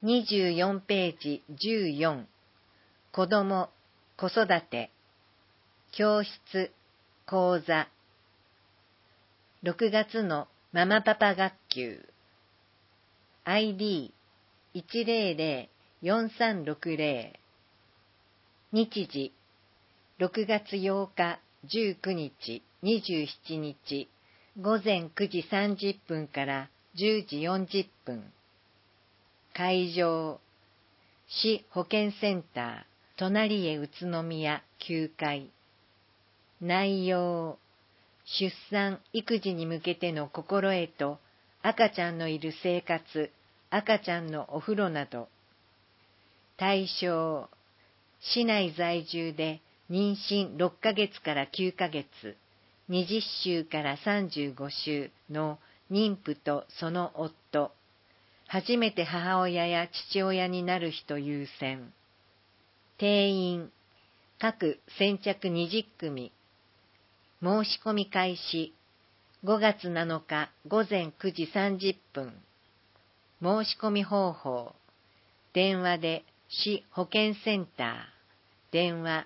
24ページ14、子供、子育て、教室、講座。6月のママパパ学級。ID1004360。日時、6月8日、19日、27日、午前9時30分から10時40分。会場、市保健センター、隣へ宇都宮9階。内容、出産・育児に向けての心得と、赤ちゃんのいる生活、赤ちゃんのお風呂など。対象、市内在住で妊娠6ヶ月から9ヶ月、20週から35週の妊婦とその夫。初めて母親や父親になる人優先。定員、各先着20組。申し込み開始、5月7日午前9時30分。申し込み方法、電話で市保健センター、電話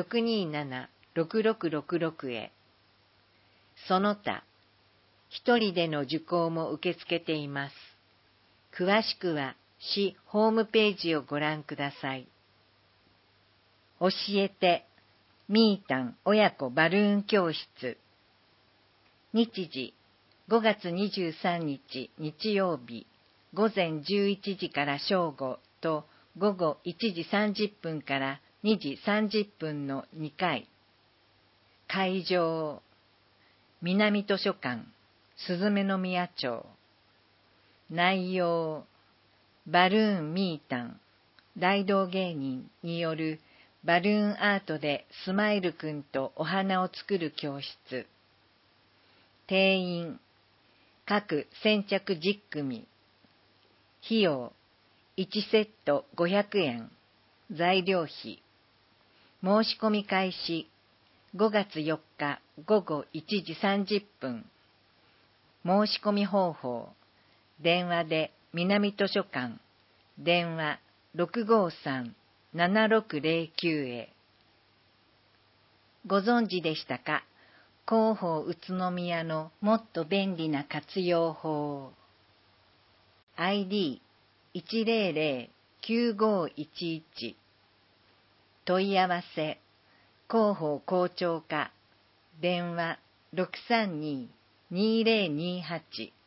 627-6666へ。その他、一人での受講も受け付けています。詳しくは市ホームページをご覧ください。教えて、みーたん親子バルーン教室。日時、5月23日日曜日、午前11時から正午と午後1時30分から2時30分の2回。会場、南図書館、すずめの宮町。内容、バルーンみーたん、大道芸人によるバルーンアートでスマイルくんとお花を作る教室。定員、各先着10組。費用、1セット500円。材料費。申し込み開始、5月4日午後1時30分。申し込み方法、電話で南図書館、電話653-7609へ。ご存知でしたか？広報宇都宮のもっと便利な活用法。ID1009511。問い合わせ、広報校長課、電話632-2028。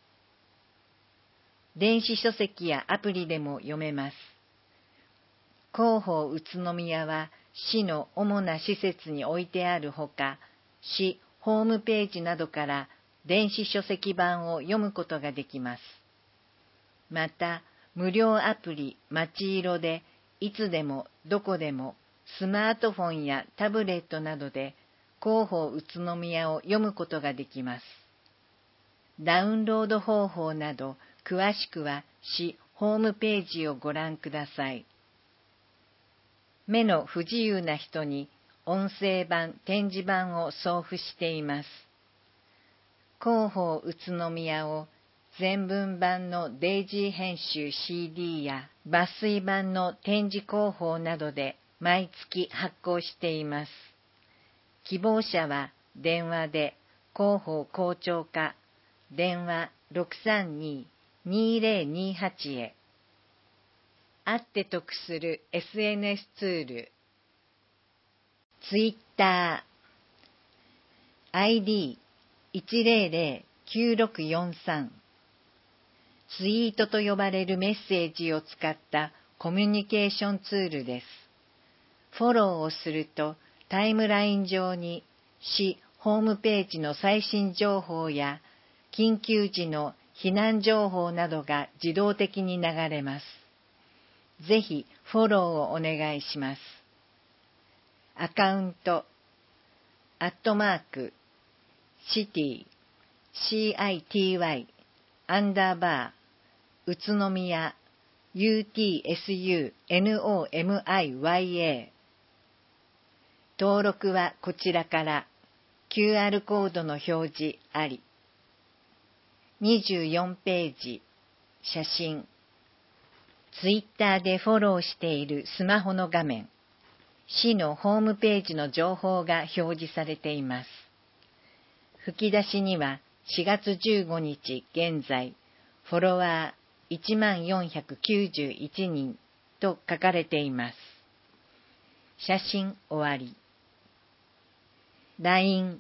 電子書籍やアプリでも読めます。広報宇都宮は市の主な施設に置いてあるほか、市ホームページなどから電子書籍版を読むことができます。また、無料アプリまちいろでいつでもどこでもスマートフォンやタブレットなどで広報宇都宮を読むことができます。ダウンロード方法など詳しくは市ホームページをご覧ください。目の不自由な人に音声版、展示版を送付しています。広報宇都宮を全文版のデイジー編集 CD や抜粋版の展示広報などで毎月発行しています。希望者は電話で広報校長課、電話632-2028へ。会って得する SNS ツール。ツイッター ID1009643。ツイートと呼ばれるメッセージを使ったコミュニケーションツールです。フォローをするとタイムライン上に市ホームページの最新情報や緊急時の避難情報などが自動的に流れます。ぜひフォローをお願いします。アカウント、@city、CITY、宇都宮、UTSUNOMIYA。登録はこちらから、QR コードの表示あり。24ページ、写真。 ツイッターでフォローしているスマホの画面、市のホームページの情報が表示されています。吹き出しには4月15日現在、フォロワー1491人と書かれています。写真終わり。LINE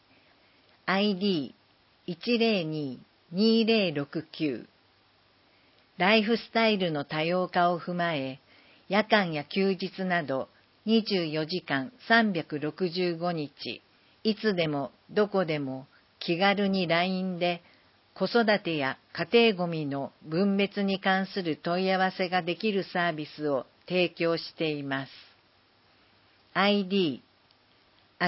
ID102-2069 ライフスタイルの多様化を踏まえ、夜間や休日など24時間365日、いつでもどこでも気軽に LINE で子育てや家庭ごみの分別に関する問い合わせができるサービスを提供しています。ID、宇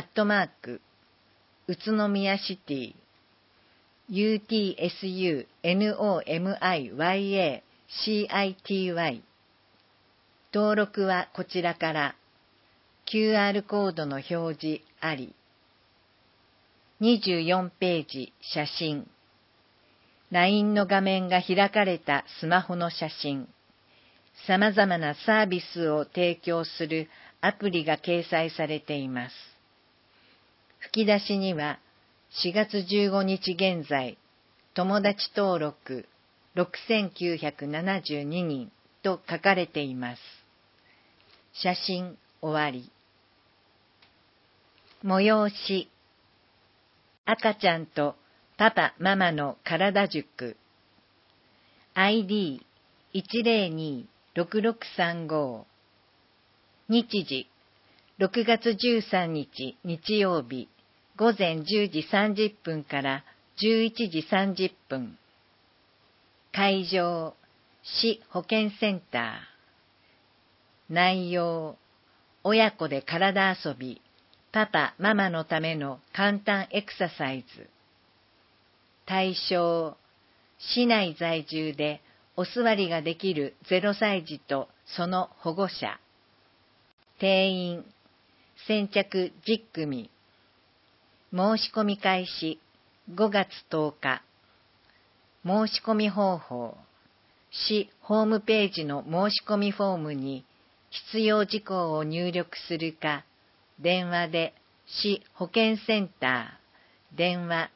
都宮シティ、UTSUNOMIYACITY。登録はこちらから。QR コードの表示あり。24ページ写真。LINE の画面が開かれたスマホの写真。様々なサービスを提供するアプリが掲載されています。吹き出しには4月15日現在、友達登録6972人と書かれています。写真終わり。催し。赤ちゃんとパパママの体塾。ID102-6635。日時。6月13日日曜日午前10時30分から11時30分。会場、市保健センター。内容、親子で体遊び、パパ、ママのための簡単エクササイズ。対象、市内在住でお座りができる0歳児とその保護者。定員、先着10組。申し込み開始、5月10日。申し込み方法、市ホームページの申し込みフォームに必要事項を入力するか、電話で市保健センター、電話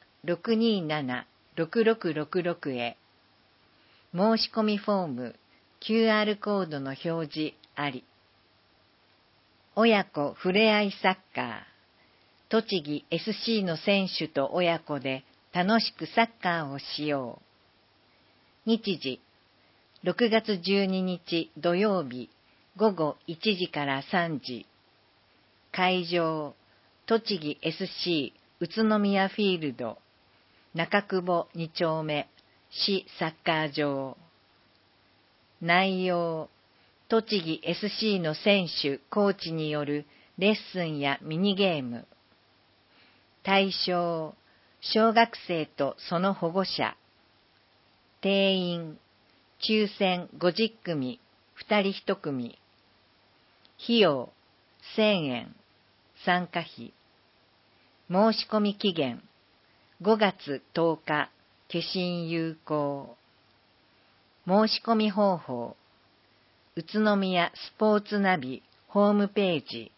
627-6666へ。申し込みフォーム、QR コードの表示あり。親子ふれあいサッカー、栃木 SC の選手と親子で楽しくサッカーをしよう。日時、6月12日土曜日午後1時から3時。会場、栃木 SC 宇都宮フィールド、中久保2丁目、市サッカー場。内容、栃木 SC の選手、コーチによるレッスンやミニゲーム。対象、小学生とその保護者。定員、抽選50組、2人1組。費用、1000円。参加費。申し込み期限、5月10日、消印有効。申し込み方法、宇都宮スポーツナビホームページ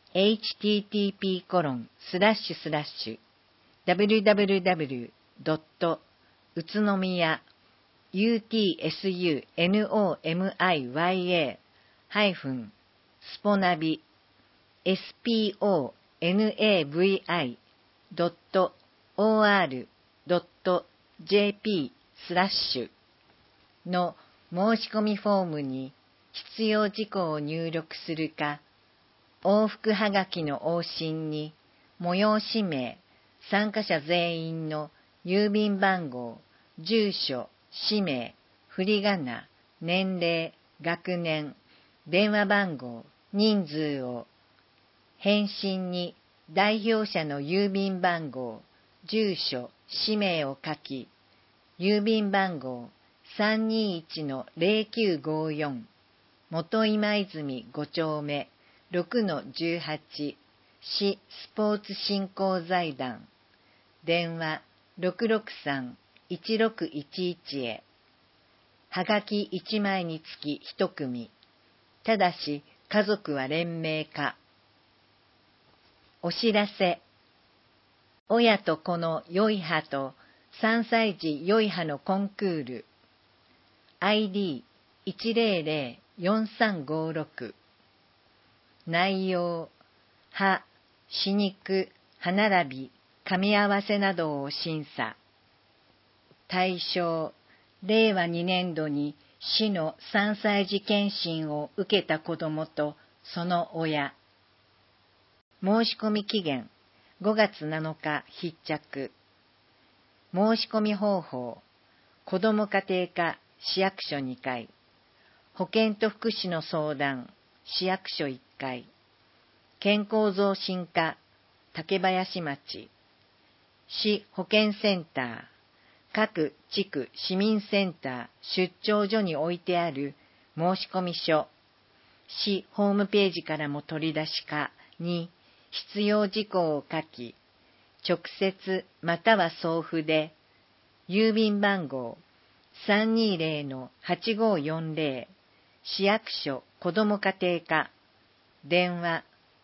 http://www. 宇都宮 utsnomiya-sponavi.or.jp/ の申し込みフォームに必要事項を入力するか、往復はがきの往診に催し名、参加者全員の郵便番号、住所、氏名、振り仮名、年齢、学年、電話番号、人数を、返信に代表者の郵便番号、住所、氏名を書き、郵便番号 321-0954 元今泉5丁目 6-18 市スポーツ振興財団電話663-1611へ。 はがき1枚につき1組。ただし、家族は連名化。お知らせ。親と子の良い歯と3歳児良い歯のコンクール。ID1004356。内容、歯、歯肉、歯並び、噛み合わせなどを審査。対象、令和2年度に市の3歳児検診を受けた子どもとその親。申し込み期限、5月7日必着。申し込み方法、子ども家庭課市役所2階、保健と福祉の相談市役所1階、健康増進課竹林町、市保健センター、各地区市民センター出張所に置いてある申込書、市ホームページからも取り出しかに必要事項を書き、直接または送付で、郵便番号 320-8540 市役所子ども家庭課、電話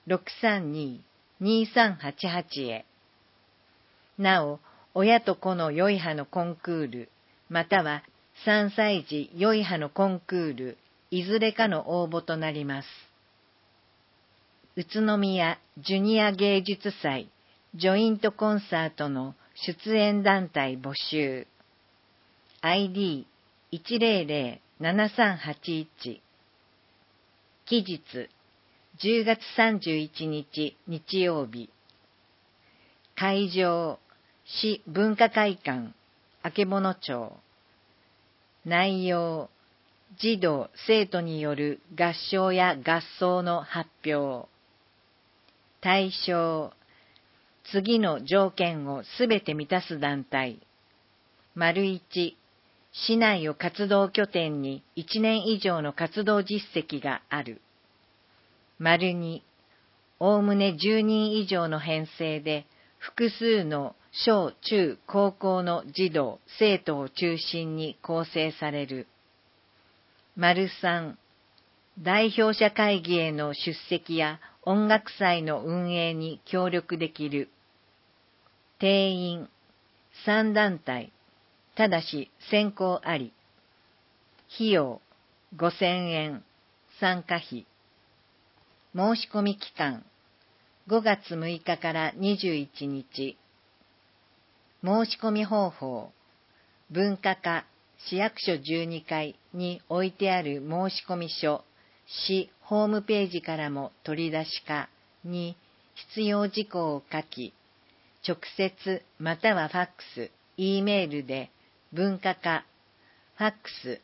632-2388 へ。なお、親と子の良い歯のコンクール、または3歳児良い歯のコンクール、いずれかの応募となります。宇都宮ジュニア芸術祭ジョイントコンサートの出演団体募集。ID1007381。期日10月31日日曜日。会場市文化会館曙町。内容、児童生徒による合唱や合奏の発表。対象、次の条件をすべて満たす団体。1、市内を活動拠点に1年以上の活動実績がある。2、おおむね10人以上の編成で複数の小中高校の児童生徒を中心に構成される。3、代表者会議への出席や音楽祭の運営に協力できる。定員3団体、ただし選考あり。費用5000円、参加費。申し込み期間5月6日から21日。申し込み方法、文化課市役所12階に置いてある申し込み書、市ホームページからも取り出しかに必要事項を書き、直接またはファックス、Eメールで文化課、ファックス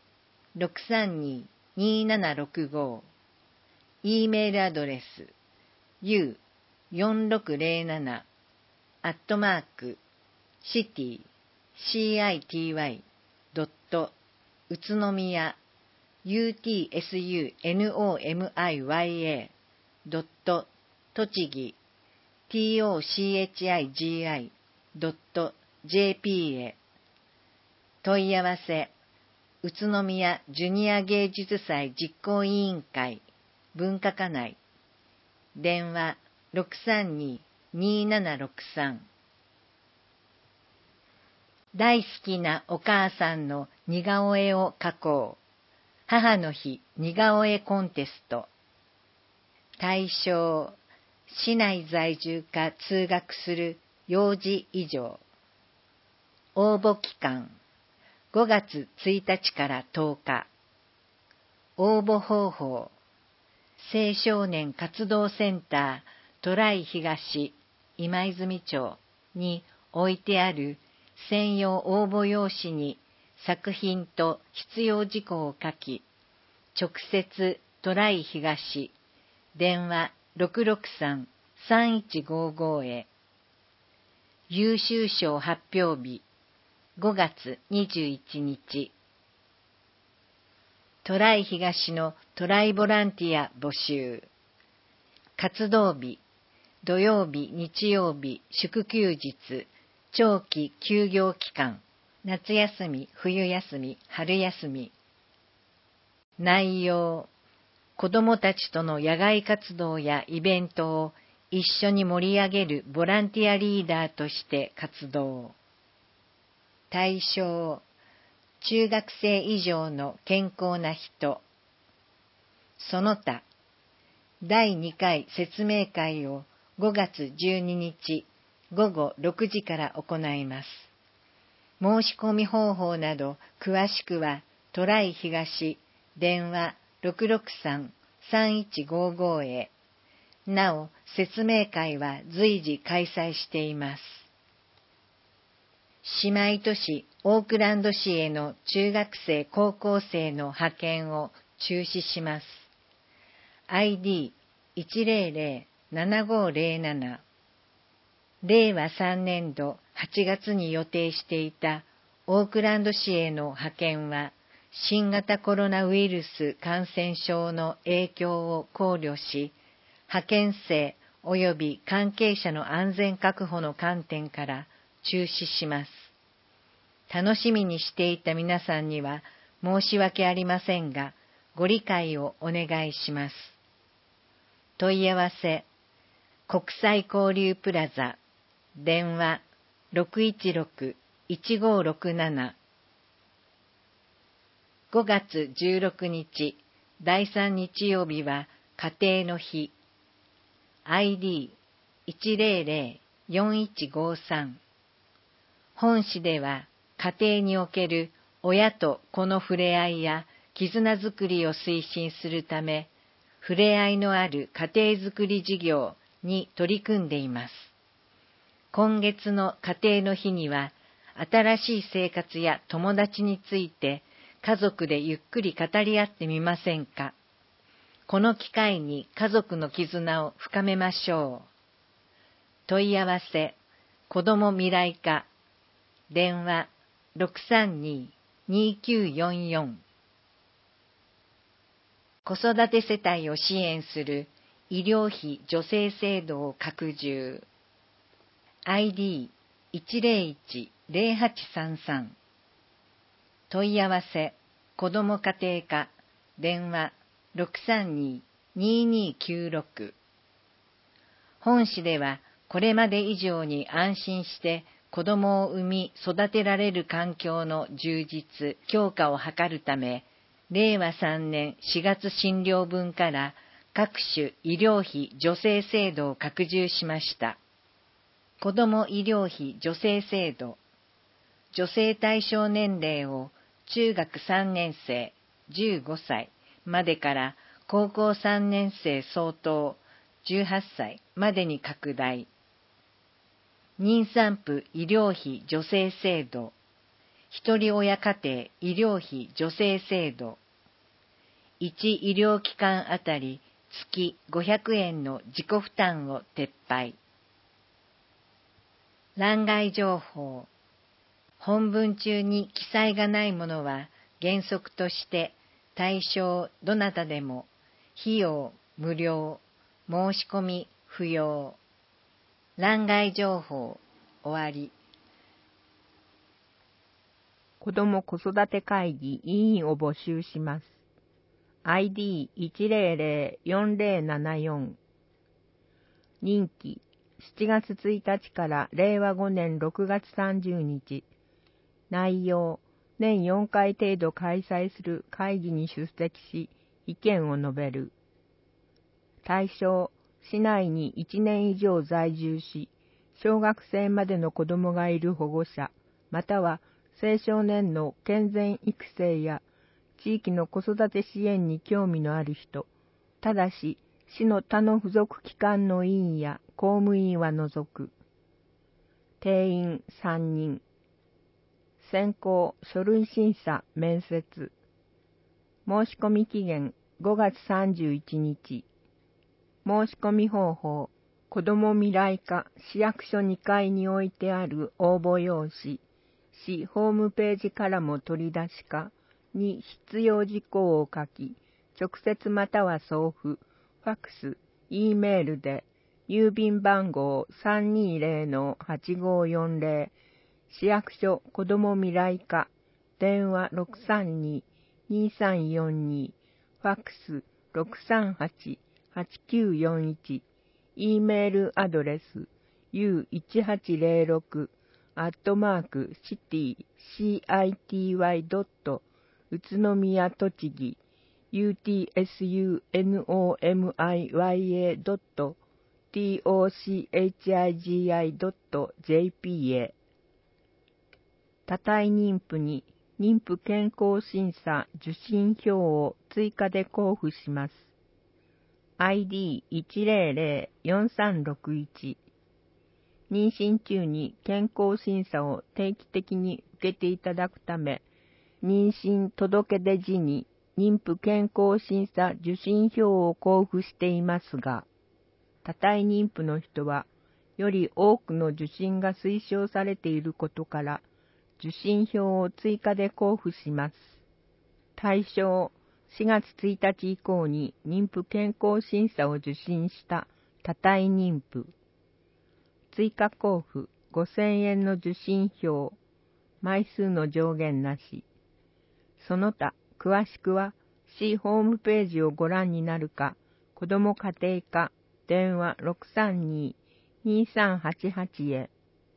632-2765、Eメールアドレス u4607 city.city. 宇都宮 utsunomiya. 栃木 tochigi.jp へ。問い合わせ、宇都宮ジュニア芸術祭実行委員会文化課内、電話 632-2763。大好きなお母さんの似顔絵を描こう。母の日似顔絵コンテスト。対象、市内在住か通学する幼児以上。応募期間、5月1日から10日。応募方法、青少年活動センタートライ東今泉町に置いてある専用応募用紙に作品と必要事項を書き、直接トライ東、電話 663-3155 へ。優秀賞発表日、5月21日。トライ東のトライボランティア募集。活動日、土曜日、日曜日、祝休日、長期休業期間、夏休み、冬休み、春休み。 内容、子どもたちとの野外活動やイベントを一緒に盛り上げるボランティアリーダーとして活動。対象、中学生以上の健康な人。その他、第2回説明会を5月12日午後6時から行います。申し込み方法など詳しくはトライ東電話 663-3155 へ。なお、説明会は随時開催しています。姉妹都市オークランド市への中学生高校生の派遣を中止します。ID100-7507 令和3年度8月に予定していたオークランド市への派遣は新型コロナウイルス感染症の影響を考慮し、派遣生及び関係者の安全確保の観点から中止します。楽しみにしていた皆さんには申し訳ありませんが、ご理解をお願いします。問い合わせ、国際交流プラザ、電話 616-1567。5月16日、第3日曜日は家庭の日。ID100-4153。本市では家庭における親と子の触れ合いや絆づくりを推進するため、触れ合いのある家庭づくり事業に取り組んでいます。今月の家庭の日には、新しい生活や友達について家族でゆっくり語り合ってみませんか。この機会に家族の絆を深めましょう。問い合わせ、子ども未来課、電話 632-2944。子育て世帯を支援する医療費助成制度を拡充。ID101-0833。問い合わせ、子ども家庭課、電話 632-2296。本市ではこれまで以上に安心して子どもを産み育てられる環境の充実・強化を図るため、令和3年4月診療分から各種医療費助成制度を拡充しました。子ども医療費助成制度。助成対象年齢を中学3年生15歳までから高校3年生相当18歳までに拡大。妊産婦医療費助成制度。一人親家庭医療費助成制度。1医療機関あたり月500円の自己負担を撤廃。欄外情報。本文中に記載がないものは原則として対象どなたでも費用無料、申し込み不要。欄外情報終わり。 子ども子育て会議委員を募集します。ID100-4074。任期7月1日から令和5年6月30日。内容、年4回程度開催する会議に出席し、意見を述べる。対象、市内に1年以上在住し、小学生までの子どもがいる保護者、または青少年の健全育成や地域の子育て支援に興味のある人、ただし、市の他の付属機関の委員や公務員は除く。定員3人。選考、書類審査、面接。申し込み期限5月31日。申し込み方法、子ども未来課市役所2階に置いてある応募用紙、市ホームページからも取り出しかに必要事項を書き、直接または送付、ファックス、E メールで、郵便番号 320-8540、市役所子ども未来課、電話 632-2342、 ファックス 638-8941、E メールアドレス u1806@city.city. 宇都宮栃木 utsunomiya.tochigi.jp へ。多体妊婦に妊婦健康審査受診票を追加で交付します。ID1004361。妊娠中に健康審査を定期的に受けていただくため、妊娠届出時に妊婦健康審査受診票を交付していますが、多体妊婦の人はより多くの受診が推奨されていることから、受診票を追加で交付します。対象4月1日以降に妊婦健康審査を受診した多体妊婦。追加交付5000円の受診票。枚数の上限なし。その他、詳しくは市ホームページをご覧になるか、子ども家庭課電話 632-2388 へ。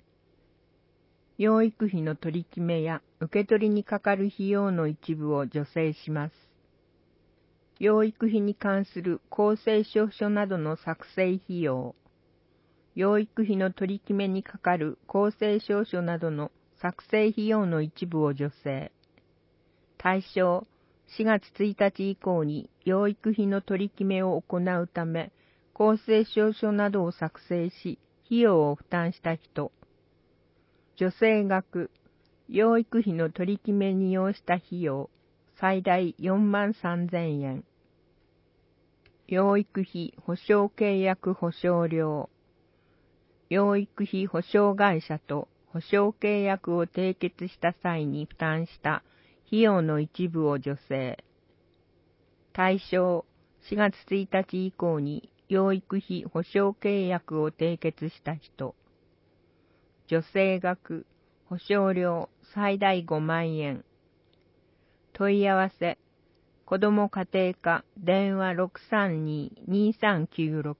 養育費の取り決めや受け取りにかかる費用の一部を助成します。養育費に関する公正証書などの作成費用。養育費の取り決めにかかる公正証書などの作成費用の一部を助成。対象4月1日以降に養育費の取り決めを行うため、公正証書などを作成し、費用を負担した人。助成額、養育費の取り決めに要した費用、最大43,000円。養育費保証契約保証料。養育費保証会社と保証契約を締結した際に負担した費用の一部を助成。対象4月1日以降に養育費保証契約を締結した人。助成額、保証料最大5万円。問い合わせ、子ども家庭課電話 632-2396。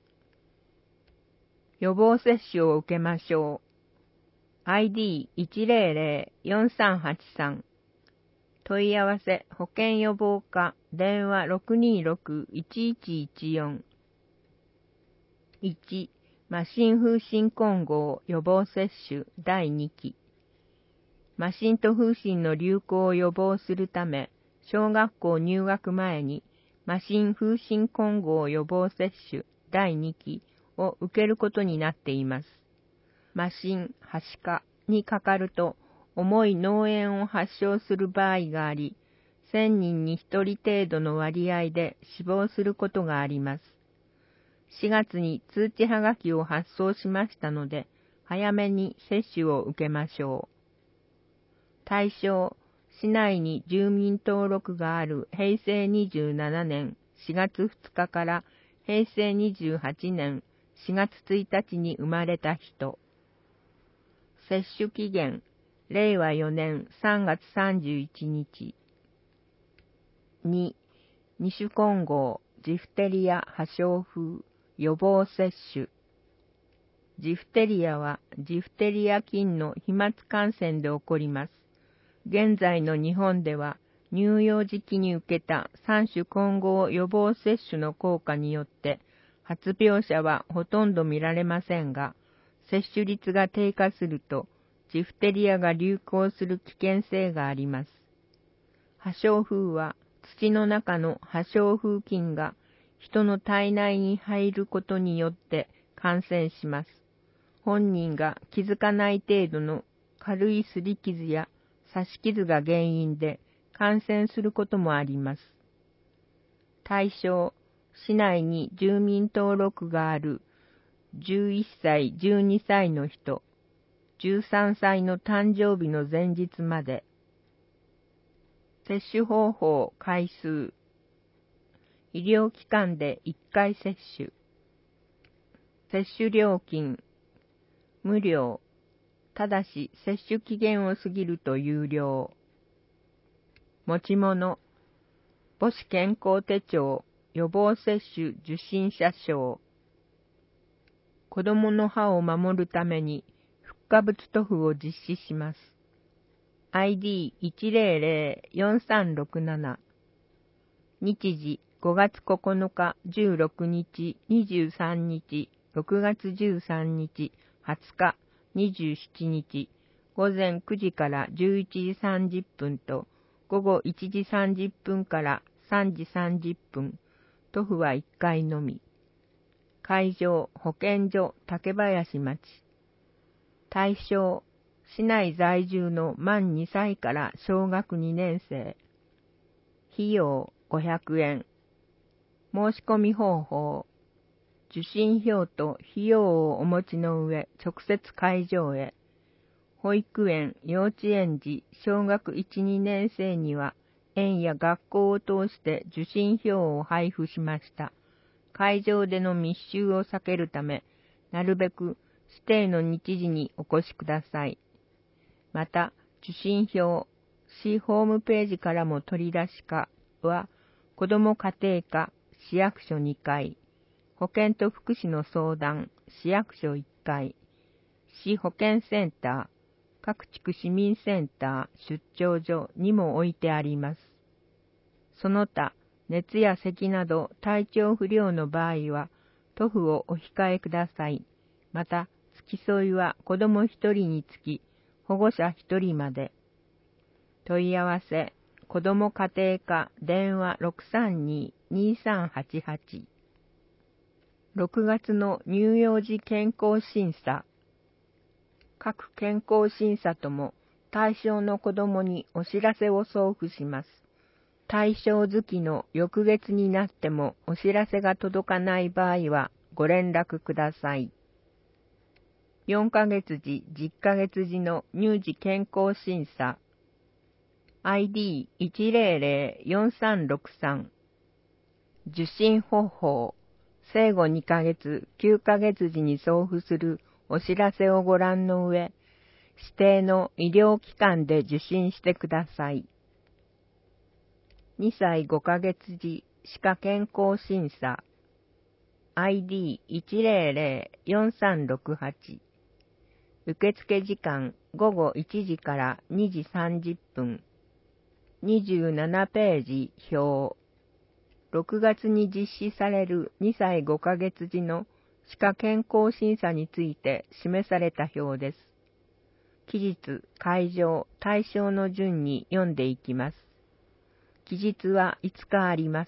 予防接種を受けましょう。ID1004383。問い合わせ、保健予防課電話 626-1114。1、麻疹風疹混合予防接種第2期。麻疹と風疹の流行を予防するため、小学校入学前に麻疹風疹混合予防接種第2期を受けることになっています。麻疹、はしかにかかると重い脳炎を発症する場合があり、1000人に1人程度の割合で死亡することがあります。4月に通知はがきを発送しましたので、早めに接種を受けましょう。対象、市内に住民登録がある平成27年4月2日から平成28年4月1日に生まれた人。接種期限、令和4年3月31日。2、二種混合、ジフテリア破傷風、予防接種。ジフテリアはジフテリア菌の飛沫感染で起こります。現在の日本では乳幼児期に受けた3種混合予防接種の効果によって発病者はほとんど見られませんが、接種率が低下するとジフテリアが流行する危険性があります。破傷風は土の中の破傷風菌が人の体内に入ることによって感染します。本人が気づかない程度の軽い擦り傷や刺し傷が原因で感染することもあります。対象、市内に住民登録がある11歳、12歳の人、13歳の誕生日の前日まで。接種方法、回数。医療機関で1回接種。接種料金、無料。ただし接種期限を過ぎると有料。持ち物、 母子健康手帳予防接種受診者賞。子供の歯を守るためにフッ化物塗布を実施します。ID1004367 日時5月9日、16日、23日、6月13日、20日、27日、午前9時から11時30分と午後1時30分から3時30分、塗布は1回のみ。会場、保健所、竹林町。対象、市内在住の満2歳から小学2年生。費用、500円。申し込み方法。受診票と費用をお持ちの上、直接会場へ。保育園、幼稚園児、小学1、2年生には、園や学校を通して受診票を配布しました。会場での密集を避けるため、なるべく指定の日時にお越しください。また、受診票、市ホームページからも取り出しかは、子ども家庭課、市役所2階、保健と福祉の相談、市役所1階、市保健センター、各地区市民センター、出張所にも置いてあります。その他、熱や咳など体調不良の場合は、塗布をお控えください。また、付き添いは子ども1人につき、保護者1人まで。問い合わせ、子ども家庭課電話 632-2388。6月の乳幼児健康審査。各健康審査とも対象の子どもにお知らせを送付します。対象月の翌月になってもお知らせが届かない場合はご連絡ください。4ヶ月時、10ヶ月時の乳児健康審査。ID1004363。受診方法。生後2ヶ月、9ヶ月時に送付するお知らせをご覧の上、指定の医療機関で受診してください。2歳5ヶ月時歯科健康審査。ID1004368。受付時間午後1時から2時30分。27ページ表。6月に実施される2歳5ヶ月時の歯科健康審査について示された表です。期日、会場、対象の順に読んでいきます。期日は5日あります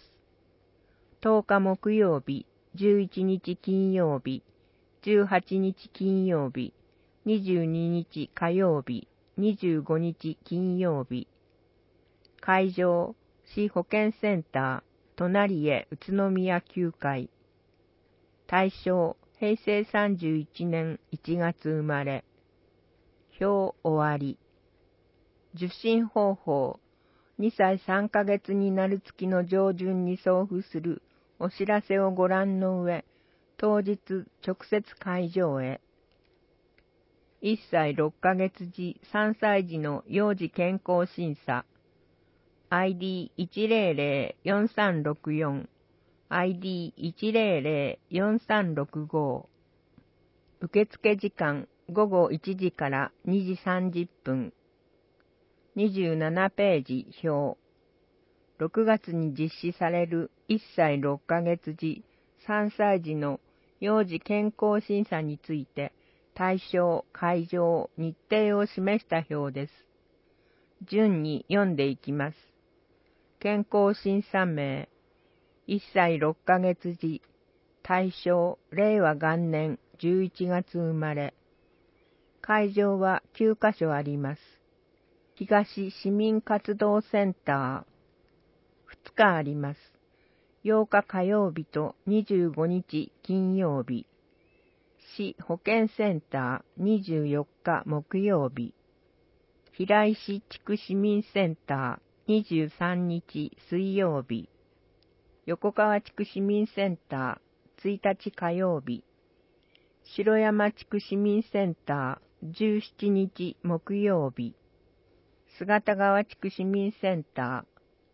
。10日木曜日、11日金曜日、18日金曜日、22日火曜日、25日金曜日。会場、市保健センター、隣へ宇都宮9階。対象、平成31年1月生まれ。表終わり。受診方法。2歳3ヶ月になる月の上旬に送付するお知らせをご覧の上、当日直接会場へ。1歳6ヶ月時、3歳児の幼児健康審査。ID1004364、ID1004365。受付時間午後1時から2時30分。27ページ表。6月に実施される1歳6ヶ月時、3歳児の幼児健康審査について、対象、会場、日程を示した表です。順に読んでいきます。健康審査名、1歳6ヶ月時、対象、令和元年11月生まれ。会場は9カ所あります。東市民活動センター、2日あります。8日火曜日と25日金曜日。市保健センター24日木曜日。平石地区市民センター23日水曜日。横川地区市民センター1日火曜日。城山地区市民センター17日木曜日。姿川地区市民センタ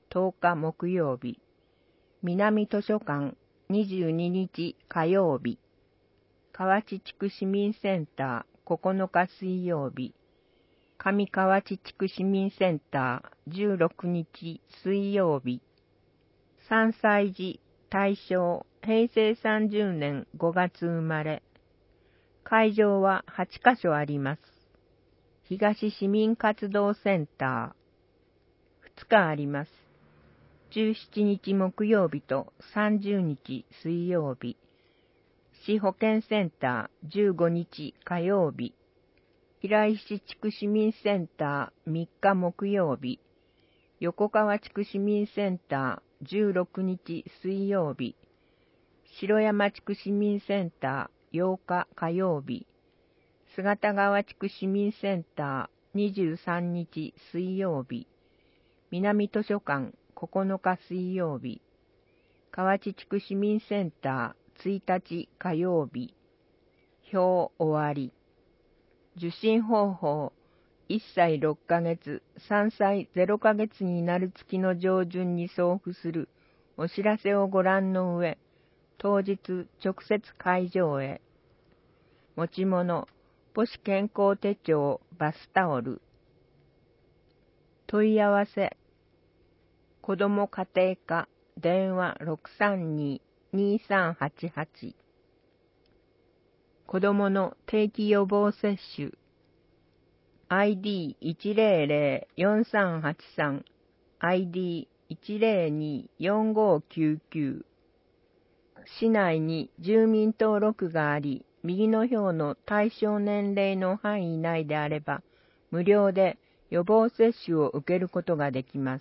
10日木曜日、南図書館22日火曜日、河内地区市民センター9日水曜日、上河内地区市民センター16日水曜日、3歳児大正平成30年5月生まれ。会場は8カ所あります。東市民活動センター2日あります。17日木曜日と30日水曜日。市保健センター15日火曜日。平石地区市民センター3日木曜日。横川地区市民センター16日水曜日。城山地区市民センター8日火曜日。姿川地区市民センター23日水曜日。南図書館9日水曜日。河内地区市民センター1日火曜日。表終わり。受診方法。1歳6ヶ月、3歳0ヶ月になる月の上旬に送付するお知らせをご覧の上、当日直接会場へ。持ち物、母子健康手帳、バスタオル。問い合わせ。子ども家庭課、電話 632-2388。子どもの定期予防接種。ID1004383、ID1024599。市内に住民登録があり、右の表の対象年齢の範囲内であれば、無料で予防接種を受けることができます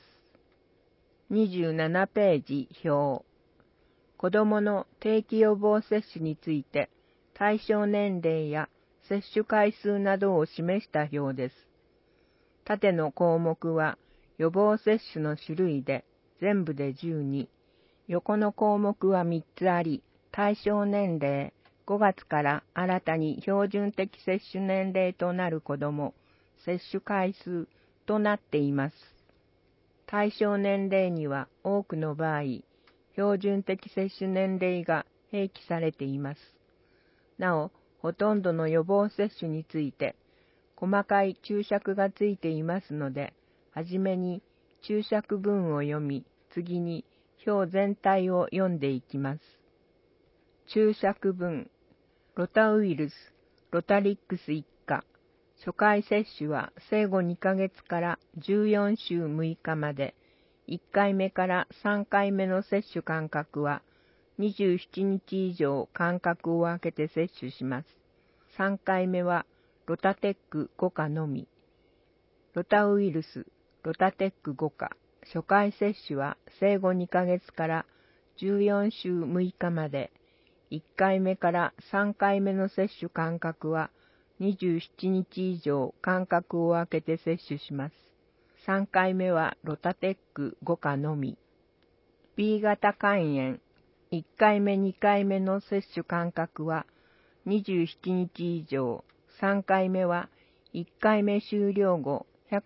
。27ページ表。子どもの定期予防接種について、対象年齢や接種回数などを示した表です。縦の項目は予防接種の種類で全部で12、横の項目は3つあり、対象年齢5月から新たに標準的接種年齢となる子ども、接種回数となっています。対象年齢には多くの場合、標準的接種年齢が併記されています。なお、ほとんどの予防接種について、細かい注釈がついていますので、はじめに注釈文を読み、次に表全体を読んでいきます。注釈文。ロタウイルス、ロタリックス一家。初回接種は生後2ヶ月から14週6日まで、1回目から3回目の接種間隔は27日以上間隔を空けて接種します。3回目はロタテック5価のみ。ロタウイルス、ロタテック5価。初回接種は生後2ヶ月から14週6日まで、1回目から3回目の接種間隔は27日以上間隔を空けて接種します。3回目はロタテック5価のみ。B 型肝炎。1回目2回目の接種間隔は27日以上、3回目は1回目終了後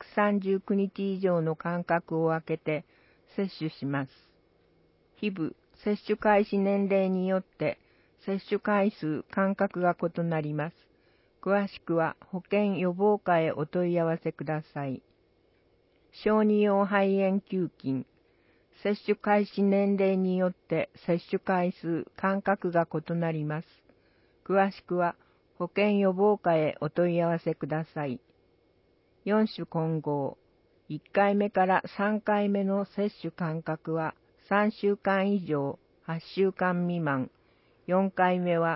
139日以上の間隔を空けて接種します。非部接種開始年齢によって接種回数間隔が異なります。詳しくは保健予防課へお問い合わせください。小児用肺炎球菌。接種開始年齢によって接種回数、間隔が異なります。詳しくは保健予防課へお問い合わせください。4種混合。1回目から3回目の接種間隔は3週間以上、8週間未満。4回目は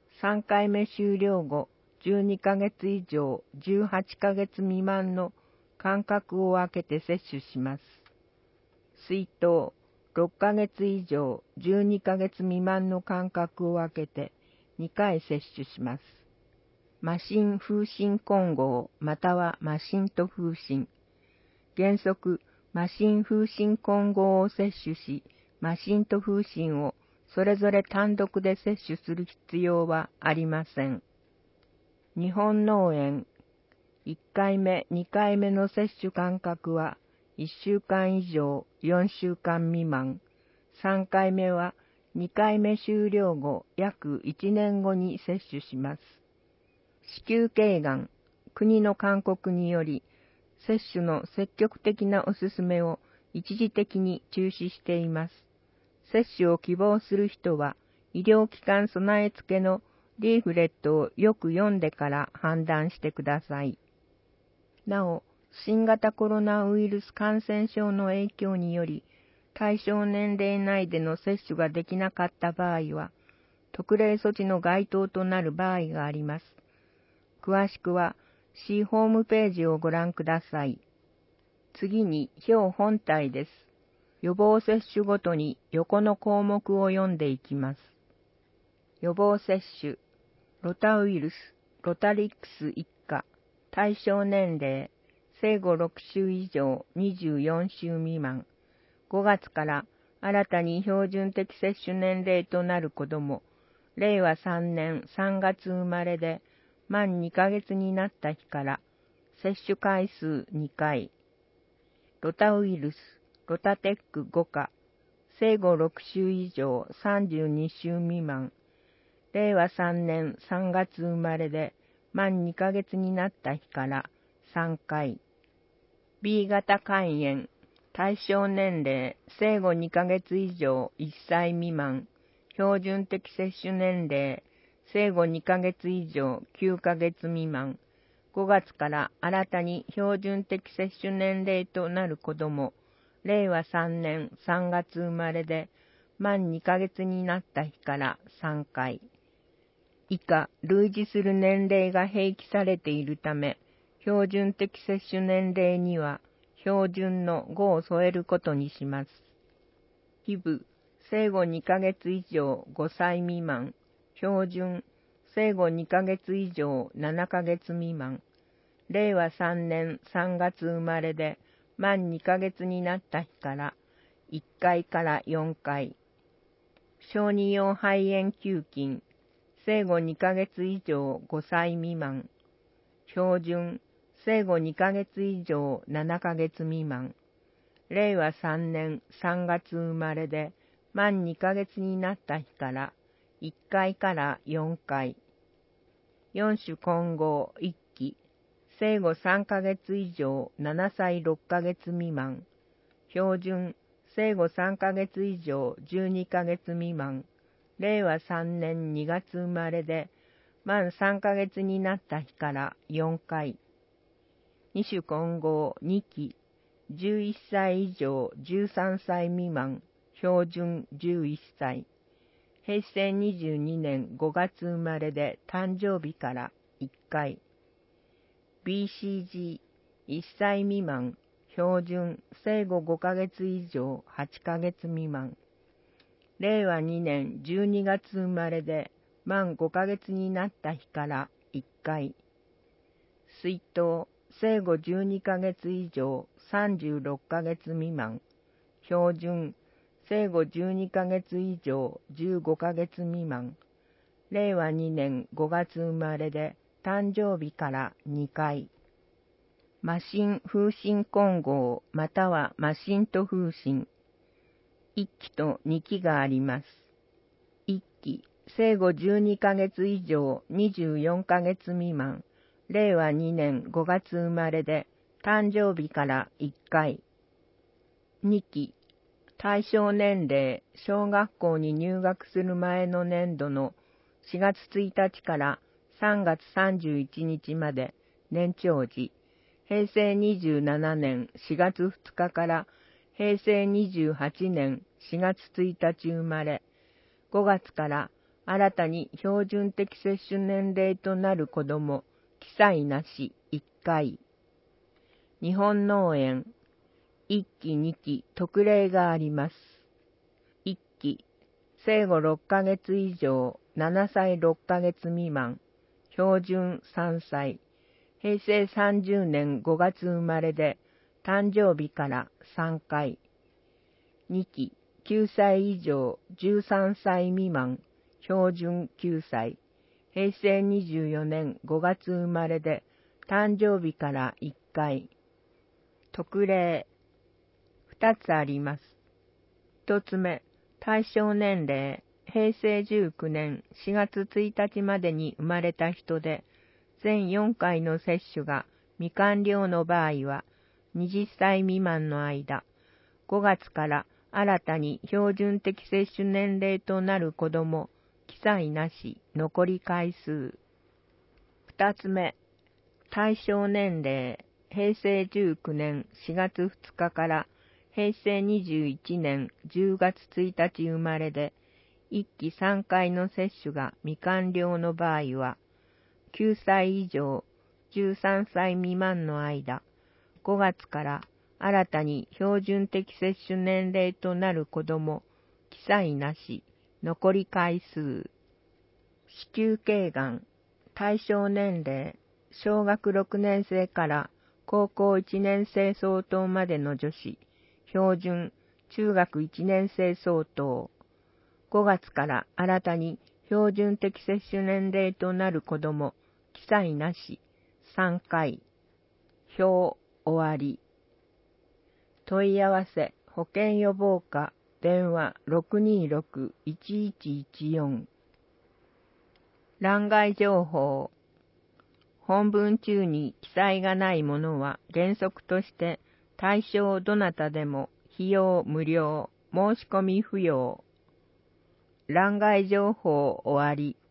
3回目終了後12ヶ月以上、18ヶ月未満の間隔を空けて接種します。水筒、6ヶ月以上、12ヶ月未満の間隔を空けて2回接種します。麻疹風疹混合または麻疹と風疹。原則、麻疹風疹混合を接種し、麻疹と風疹をそれぞれ単独で接種する必要はありません。日本脳炎。1回目、2回目の接種間隔は 1週間以上4週間未満。3回目は2回目終了後約1年後に接種します。子宮頸がん、国の勧告により、接種の積極的なお勧めを一時的に中止しています。接種を希望する人は、医療機関備え付けのリーフレットをよく読んでから判断してください。なお、新型コロナウイルス感染症の影響により、対象年齢内での接種ができなかった場合は、特例措置の該当となる場合があります。詳しくは、市ホームページをご覧ください。次に、表本体です。予防接種ごとに横の項目を読んでいきます。予防接種、ロタウイルス、ロタリックス一家、対象年齢、生後6週以上24週未満。5月から新たに標準的接種年齢となる子ども、令和3年3月生まれで満2ヶ月になった日から接種回数2回。ロタウイルス、ロタテック5価、生後6週以上32週未満。令和3年3月生まれで満2ヶ月になった日から3回。B 型肝炎、対象年齢、生後2ヶ月以上1歳未満。標準的接種年齢、生後2ヶ月以上9ヶ月未満。5月から新たに標準的接種年齢となる子ども、令和3年3月生まれで満2ヶ月になった日から3回。以下、類似する年齢が併記されているため、標準的接種年齢には標準の5を添えることにします。非部、生後2ヶ月以上5歳未満。標準、生後2ヶ月以上7ヶ月未満。令和3年3月生まれで満2ヶ月になった日から1回から4回。小児用肺炎球菌、生後2ヶ月以上5歳未満。標準、生後2ヶ月以上7ヶ月未満。令和3年3月生まれで満2ヶ月になった日から1回から4回。4種混合1期、生後3ヶ月以上7歳6ヶ月未満。標準、生後3ヶ月以上12ヶ月未満。令和3年2月生まれで満3ヶ月になった日から4回。2種混合2期、11歳以上13歳未満。標準11歳。平成22年5月生まれで誕生日から1回。BCG、1歳未満。標準、生後5ヶ月以上8ヶ月未満。令和2年12月生まれで満5ヶ月になった日から1回。水筒、生後12ヶ月以上36ヶ月未満。標準、生後12ヶ月以上15ヶ月未満。令和2年5月生まれで誕生日から2回。麻疹風疹混合または麻疹と風疹。1期と2期があります。1期、生後12ヶ月以上24ヶ月未満。令和2年5月生まれで誕生日から1回。2期、対象年齢、小学校に入学する前の年度の4月1日から3月31日まで年長時、平成27年4月2日から平成28年4月1日生まれ、5月から新たに標準的接種年齢となる子ども、記載なし1回。日本脳炎、1期2期特例があります。1期、生後6ヶ月以上7歳6ヶ月未満。標準3歳。平成30年5月生まれで誕生日から3回。2期、9歳以上13歳未満。標準9歳。平成24年5月生まれで誕生日から1回。特例、 2つあります。1つ目、対象年齢、平成19年4月1日までに生まれた人で、全4回の接種が未完了の場合は、20歳未満の間、5月から新たに標準的接種年齢となる子ども、記載なし、残り回数。2つ目、対象年齢、平成19年4月2日から平成21年10月1日生まれで、1期3回の接種が未完了の場合は、9歳以上13歳未満の間、5月から新たに標準的接種年齢となる子ども、記載なし、残り回数。子宮頸がん、対象年齢、小学6年生から高校1年生相当までの女子、標準、中学1年生相当。5月から新たに標準的接種年齢となる子ども、記載なし、3回。表、終わり。問い合わせ、保健予防課、電話 626-1114。欄外情報。本文中に記載がないものは原則として対象どなたでも費用無料、申し込み不要。欄外情報終わり。